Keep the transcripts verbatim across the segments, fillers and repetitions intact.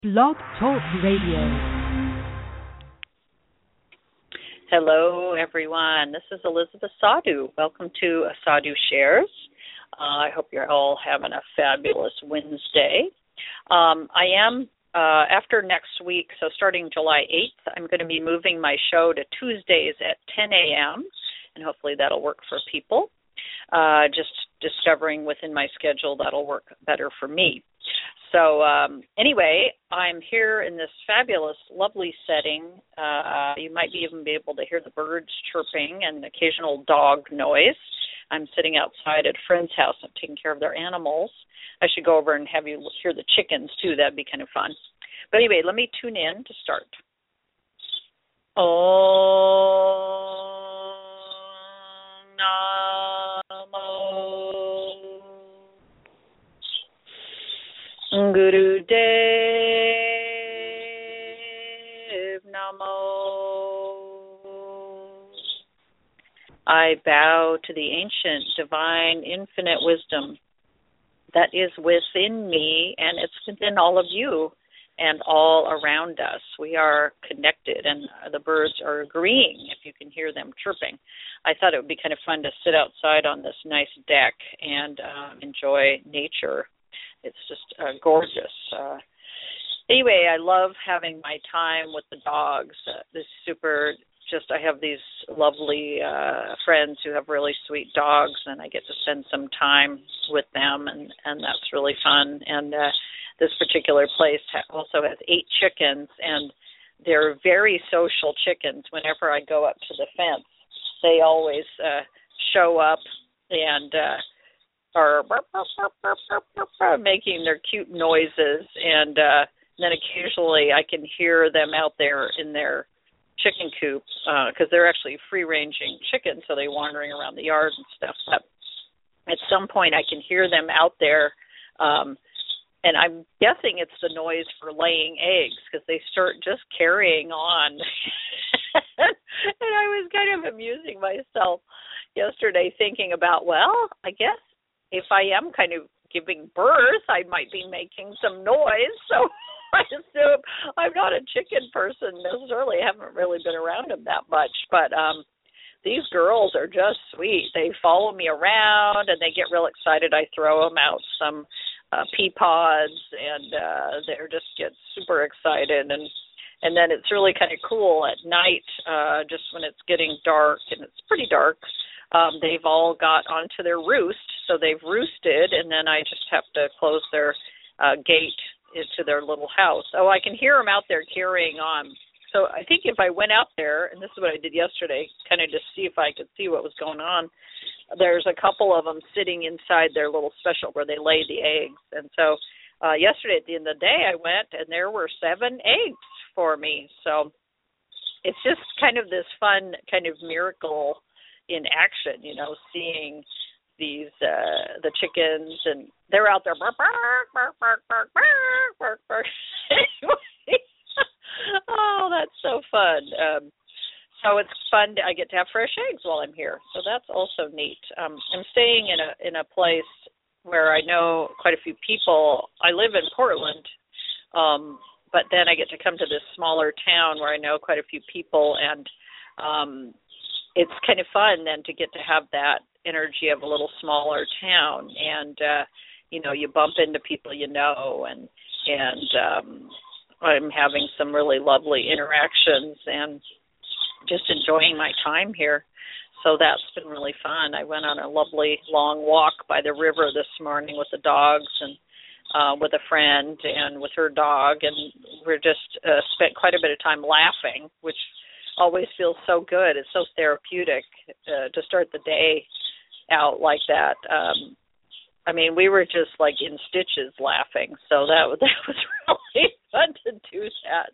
Blog Talk Radio. Hello, everyone. This is Elizabeth Sadhu. Welcome to Sadhu Shares. Uh, I hope you're all having a fabulous Wednesday. Um, I am, uh, after next week, so starting July eighth, I'm going to be moving my show to Tuesdays at ten a.m., and hopefully that'll work for people. Uh, just discovering within my schedule that'll work better for me. So um, anyway, I'm here in this fabulous, lovely setting. Uh, you might be even be able to hear the birds chirping and occasional dog noise. I'm sitting outside at a friend's house. I'm taking care of their animals. I should go over and have you hear the chickens, too. That'd be kind of fun. But anyway, let me tune in to start. Om Namo Guru Dev Namo. I bow to the ancient, divine, infinite wisdom that is within me, and it's within all of you and all around us. We are connected, and the birds are agreeing if you can hear them chirping. I thought it would be kind of fun to sit outside on this nice deck and um, enjoy nature. It's just uh, gorgeous. Uh, anyway, I love having my time with the dogs. Uh, this super, just I have these lovely uh, friends who have really sweet dogs, and I get to spend some time with them, and, and that's really fun. And uh, this particular place ha- also has eight chickens, and they're very social chickens. Whenever I go up to the fence, they always uh, show up and uh, are burp, burp, burp, burp, burp, burp, burp, making their cute noises, and uh, then occasionally I can hear them out there in their chicken coop because uh, they're actually free-ranging chickens, so they're wandering around the yard and stuff. But at some point I can hear them out there, um, and I'm guessing it's the noise for laying eggs because they start just carrying on. And I was kind of amusing myself yesterday thinking about, well, I guess if I am kind of giving birth, I might be making some noise. So I assume I'm not a chicken person necessarily. I haven't really been around them that much. But um, these girls are just sweet. They follow me around, and they get real excited. I throw them out some uh, pea pods, and uh, they just get super excited. And and then it's really kind of cool at night, uh, just when it's getting dark, and it's pretty dark. Um, they've all got onto their roost, so they've roosted, and then I just have to close their uh, gate into their little house. Oh, I can hear them out there carrying on. So I think if I went out there, and this is what I did yesterday, kind of just see if I could see what was going on, there's a couple of them sitting inside their little special where they lay the eggs. And so uh, yesterday at the end of the day, I went, and there were seven eggs for me. So it's just kind of this fun kind of miracle in action, you know, seeing these uh the chickens, and they're out there bark, bark, bark, bark, bark, bark, bark, bark. Anyway, oh, that's so fun. Um, so it's fun. I get to have fresh eggs while I'm here, so that's also neat. Um, I'm staying in a in a place where I know quite a few people. I live in Portland, um, but then I get to come to this smaller town where I know quite a few people, and um it's kind of fun then to get to have that energy of a little smaller town, and uh, you know, you bump into people you know, and and um, I'm having some really lovely interactions and just enjoying my time here. So that's been really fun. I went on a lovely long walk by the river this morning with the dogs and uh, with a friend and with her dog, and we're just uh, spent quite a bit of time laughing, which always feels so good. It's so therapeutic uh, to start the day out like that. Um, I mean, we were just like in stitches laughing, so that that was really fun to do that.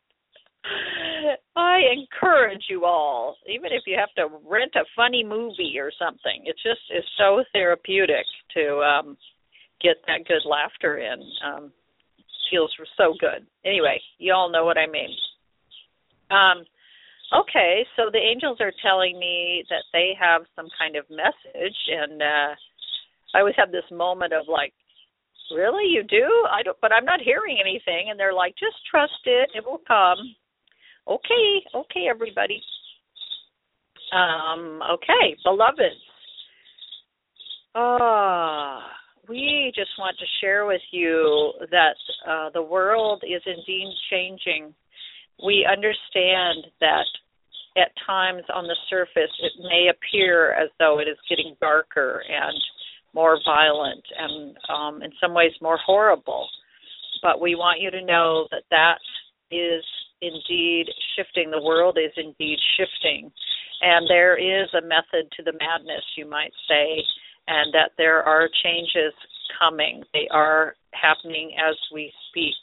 I encourage you all, even if you have to rent a funny movie or something, it just is so therapeutic to um, get that good laughter in. Um, feels so good. Anyway, you all know what I mean. Um, Okay, so the angels are telling me that they have some kind of message, and uh, I always have this moment of like, really, you do? I don't, but I'm not hearing anything. And they're like, just trust it. It will come. Okay. Okay, everybody. Um, okay, beloveds. Ah, we just want to share with you that uh, the world is indeed changing. We understand that at times on the surface it may appear as though it is getting darker and more violent and um, in some ways more horrible. But we want you to know that that is indeed shifting. The world is indeed shifting. And there is a method to the madness, you might say, and that there are changes coming. They are happening as we speak.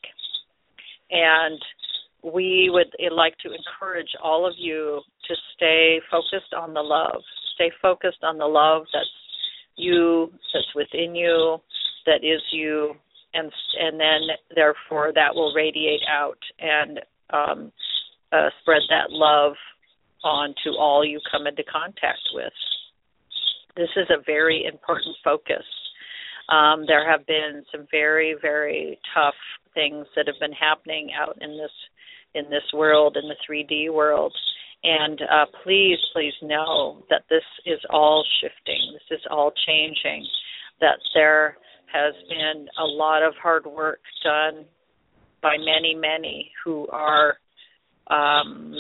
And we would like to encourage all of you to stay focused on the love. Stay focused on the love that's you, that's within you, that is you, and and then therefore that will radiate out and um, uh, spread that love on to all you come into contact with. This is a very important focus. Um, there have been some very, very tough things that have been happening out in this in this world, in the three D world. And uh, please, please know that this is all shifting. This is all changing, that there has been a lot of hard work done by many, many who are um,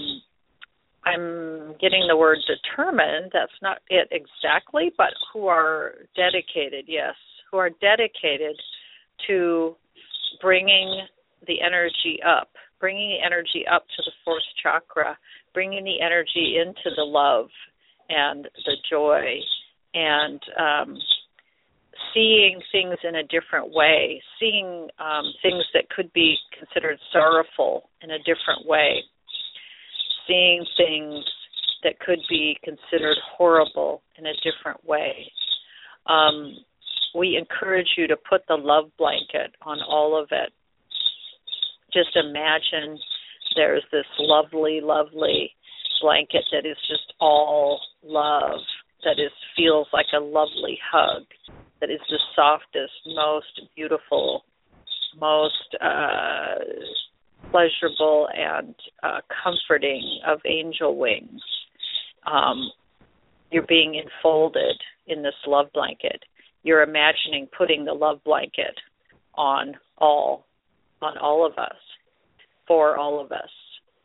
I'm getting the word determined. That's not it exactly, but who are dedicated, yes, who are dedicated to bringing the energy up, bringing the energy up to the fourth chakra, bringing the energy into the love and the joy and um, seeing things in a different way, seeing um, things that could be considered sorrowful in a different way, seeing things that could be considered horrible in a different way. Um, we encourage you to put the love blanket on all of it. Just imagine there's this lovely, lovely blanket that is just all love, that is feels like a lovely hug, that is the softest, most beautiful, most uh, pleasurable and uh, comforting of angel wings. Um, you're being enfolded in this love blanket. You're imagining putting the love blanket on all, on all of us, for all of us.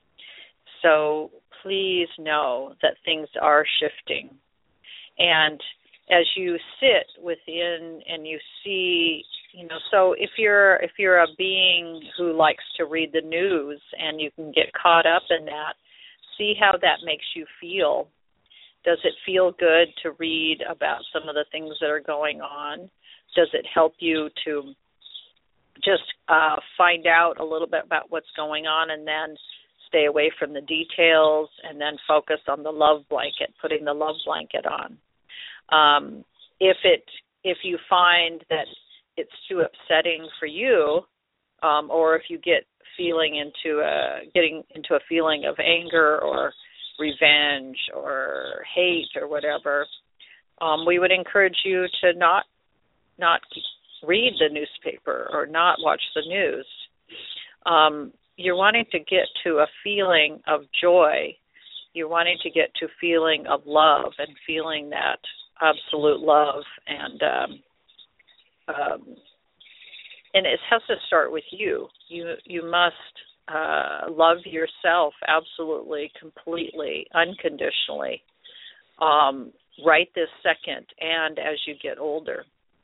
So please know that things are shifting. And as you sit within and you see, you know, so if you're if you're a being who likes to read the news and you can get caught up in that, see how that makes you feel. Does it feel good to read about some of the things that are going on? Does it help you to just uh, find out a little bit about what's going on and then stay away from the details and then focus on the love blanket, putting the love blanket on? Um, if it if you find that it's too upsetting for you, um, or if you get feeling into a getting into a feeling of anger or revenge or hate or whatever, um, we would encourage you to not not read the newspaper or not watch the news. Um, you're wanting to get to a feeling of joy. You're wanting to get to a feeling of love and feeling that absolute love, and um, um, and it has to start with you. You you must uh, love yourself absolutely, completely, unconditionally, um, right this second, and as you get older.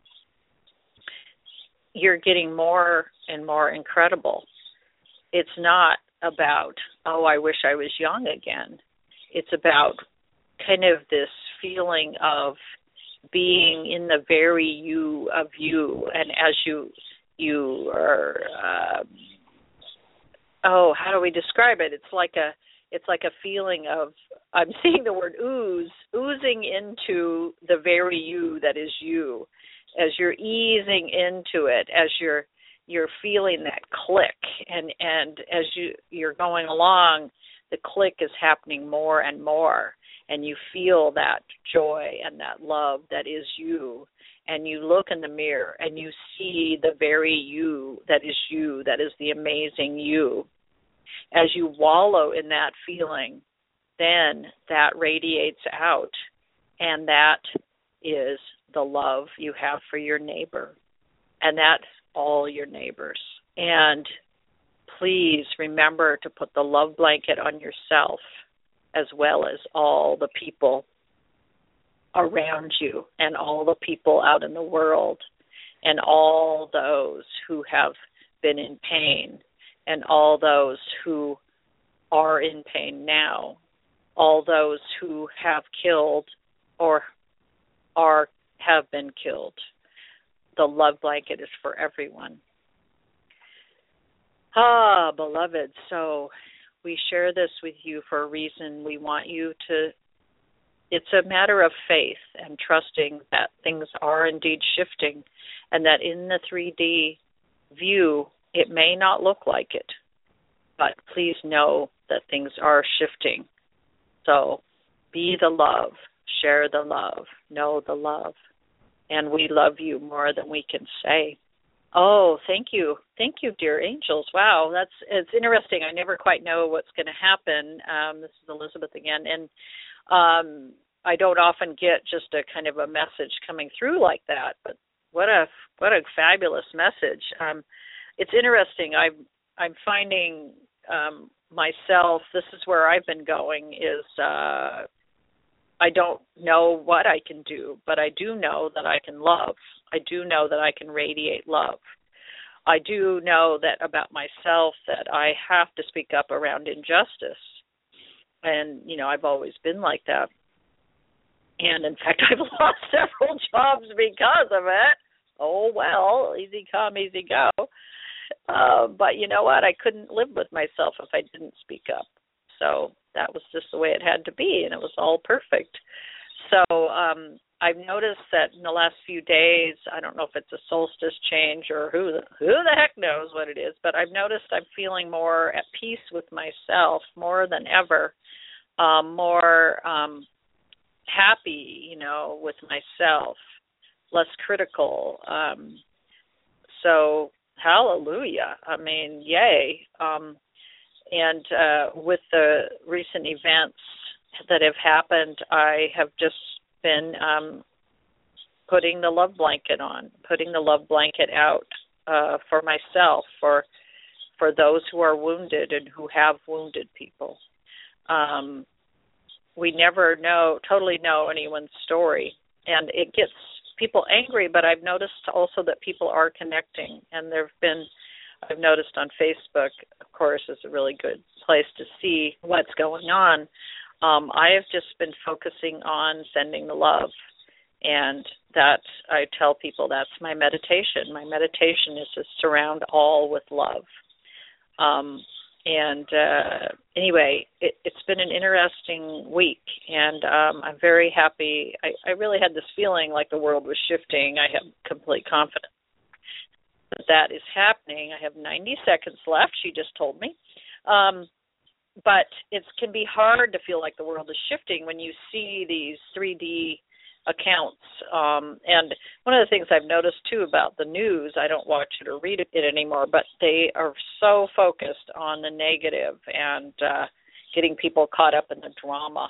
You're getting more and more incredible. It's not about, oh, I wish I was young again. It's about kind of this feeling of being in the very you of you, and as you you are, uh, oh, how do we describe it? It's like a it's like a feeling of, I'm seeing the word ooze, oozing into the very you that is you, as you're easing into it, as you're you're feeling that click, and and as you you're going along, the click is happening more and more. And you feel that joy and that love that is you. and you look in the mirror and you see the very you that is you, that is the amazing you. As you wallow in that feeling, then that radiates out, and that is the love you have for your neighbor, and that's all your neighbors. And please remember to put the love blanket on yourself as well as all the people around you and all the people out in the world and all those who have been in pain and all those who are in pain now, all those who have killed or are have been killed. The love blanket is for everyone. Ah, beloved, so we share this with you for a reason. We want you to, it's a matter of faith and trusting that things are indeed shifting, and that in the three D view, it may not look like it, but please know that things are shifting. So be the love, share the love, know the love, and we love you more than we can say. Oh, thank you. Thank you, dear angels. Wow, that's it's interesting. I never quite know what's going to happen. Um, this is Elizabeth again. And um, I don't often get just a kind of a message coming through like that, but what a what a fabulous message. Um, it's interesting. I'm, I'm finding um, myself, this is where I've been going, is uh, I don't know what I can do, but I do know that I can love. I do know that I can radiate love. I do know that about myself that I have to speak up around injustice. And, you know, I've always been like that. And, in fact, I've lost several jobs because of it. Oh, well, easy come, easy go. Uh, but you know what? I couldn't live with myself if I didn't speak up. So that was just the way it had to be, and it was all perfect. So um, I've noticed that in the last few days, I don't know if it's a solstice change or who the, who the heck knows what it is, but I've noticed I'm feeling more at peace with myself more than ever, um, more um, happy, you know, with myself, less critical. Um, so hallelujah. I mean, yay. Um, and uh, with the recent events that have happened, I have just been um, putting the love blanket on, putting the love blanket out uh, for myself, for for those who are wounded and who have wounded people. Um, we never know, totally know anyone's story, and it gets people angry, but I've noticed also that people are connecting, and there have been, I've noticed on Facebook, of course, is a really good place to see what's going on. Um, I have just been focusing on sending the love, and that I tell people that's my meditation. My meditation is to surround all with love. Um, and uh, anyway, it, it's been an interesting week, and um, I'm very happy. I, I really had this feeling like the world was shifting. I have complete confidence that that is happening. I have ninety seconds left, she just told me. Um, but it can be hard to feel like the world is shifting when you see these three D accounts. Um, and one of the things I've noticed, too, about the news, I don't watch it or read it anymore, but they are so focused on the negative and uh, getting people caught up in the drama.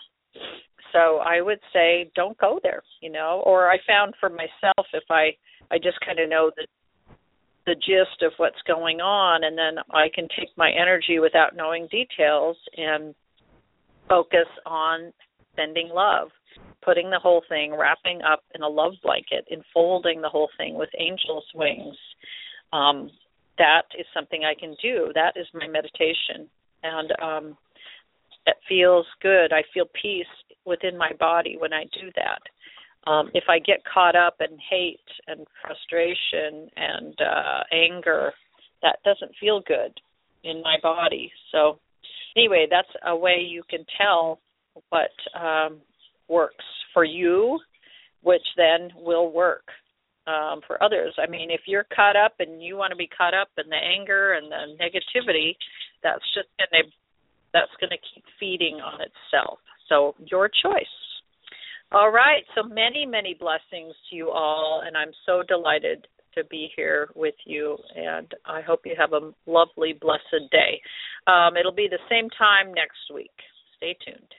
So I would say don't go there, you know. Or I found for myself, if I, I just kind of know that the gist of what's going on, and then I can take my energy without knowing details and focus on sending love, putting the whole thing, wrapping up in a love blanket, enfolding the whole thing with angel's wings. Um, that is something I can do. That is my meditation. And um, it feels good. I feel peace within my body when I do that. Um, if I get caught up in hate and frustration and uh, anger, that doesn't feel good in my body. So anyway, that's a way you can tell what um, works for you, which then will work um, for others. I mean, if you're caught up and you want to be caught up in the anger and the negativity, that's just gonna, that's going to keep feeding on itself. So your choice. All right. So many, many blessings to you all, and I'm so delighted to be here with you, and I hope you have a lovely, blessed day. Um, it'll be the same time next week. Stay tuned.